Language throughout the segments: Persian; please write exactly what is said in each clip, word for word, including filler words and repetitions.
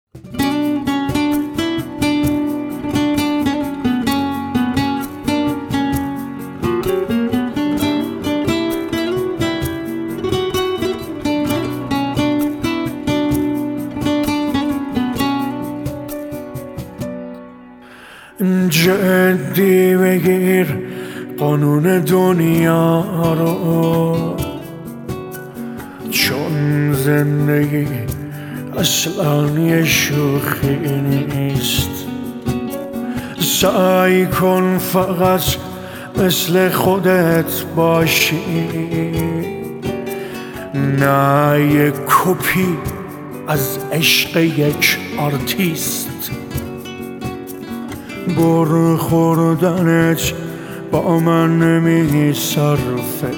جدی بگیر قانون دنیا رو، چون زندگی اصلا یه شوخی نیست. سعی کن فقط مثل خودت باشی، نه یک کپی از عشق یک آرتیست. گر خوردنت با من نمی صرفه،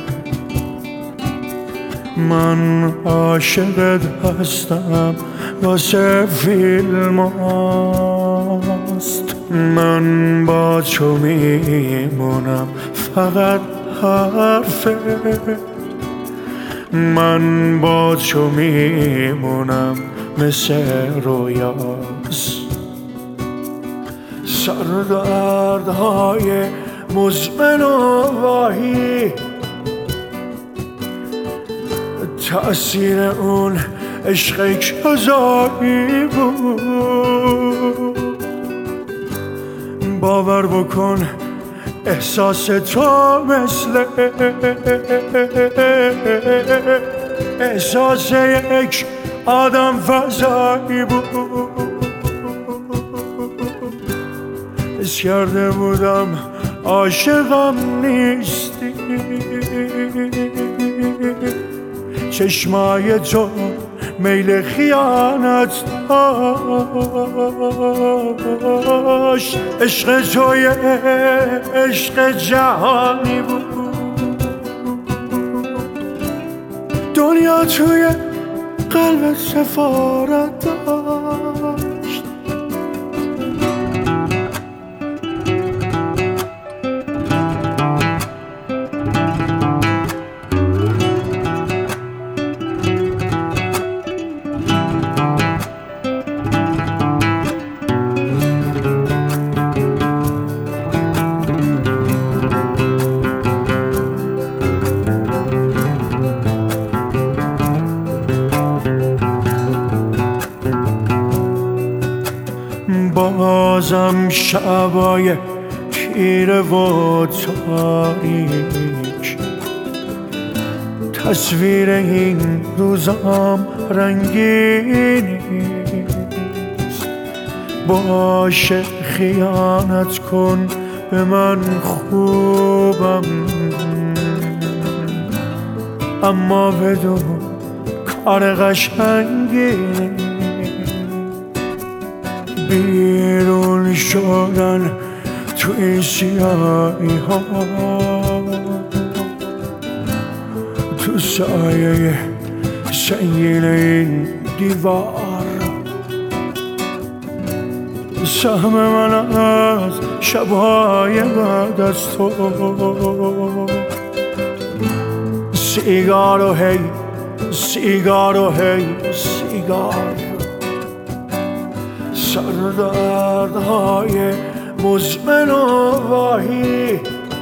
من عاشقت هستم واسه فیلم هاست. من با تو میمونم فقط حرفه، من با تو میمونم مثل رویاست. سردردهای مزمن و واهی، تأثیر اون عشق کذایی بود. باور بکن احساس تو مثل احساس یک آدم فضایی بود. حس کرده بودم عاشقم نیستی، چشمای تو میل خیانت داشت. عشق توی عشق جهانی بود، دنیا توی قلب سفارت داشت. بازم شبای تیره و تاریک، تصویر این روزام رنگینیست. باشه خیانت کن به من خوبم، اما بدون کار قشنگی بیرون شدن تو این سیاهی ها، تو سایه سنگین این دیوار. سهم من از شبهای بعد از تو، سیگار و هی سیگار و هی سیگار. سردردهای مزمن و واهی،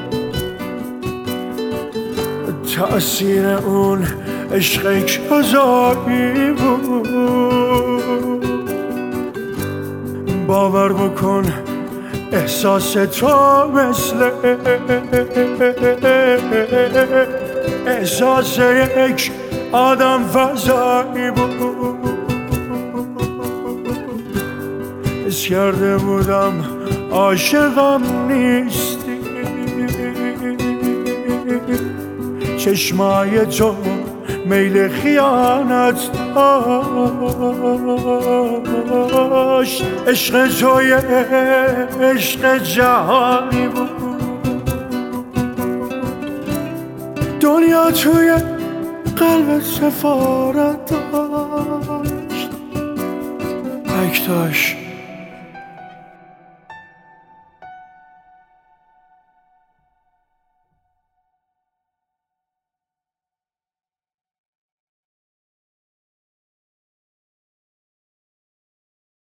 تأثیر اون عشق کذایی بود. باور بکن احساس تو مثل احساس یک آدم فضایی بود. حس کرده بودم عاشقم نیستی، چشمای تو میل خیانت داشت. عشق توی عشق جهانی بود، دنیا توی قلب سفارت داشت. اکتاش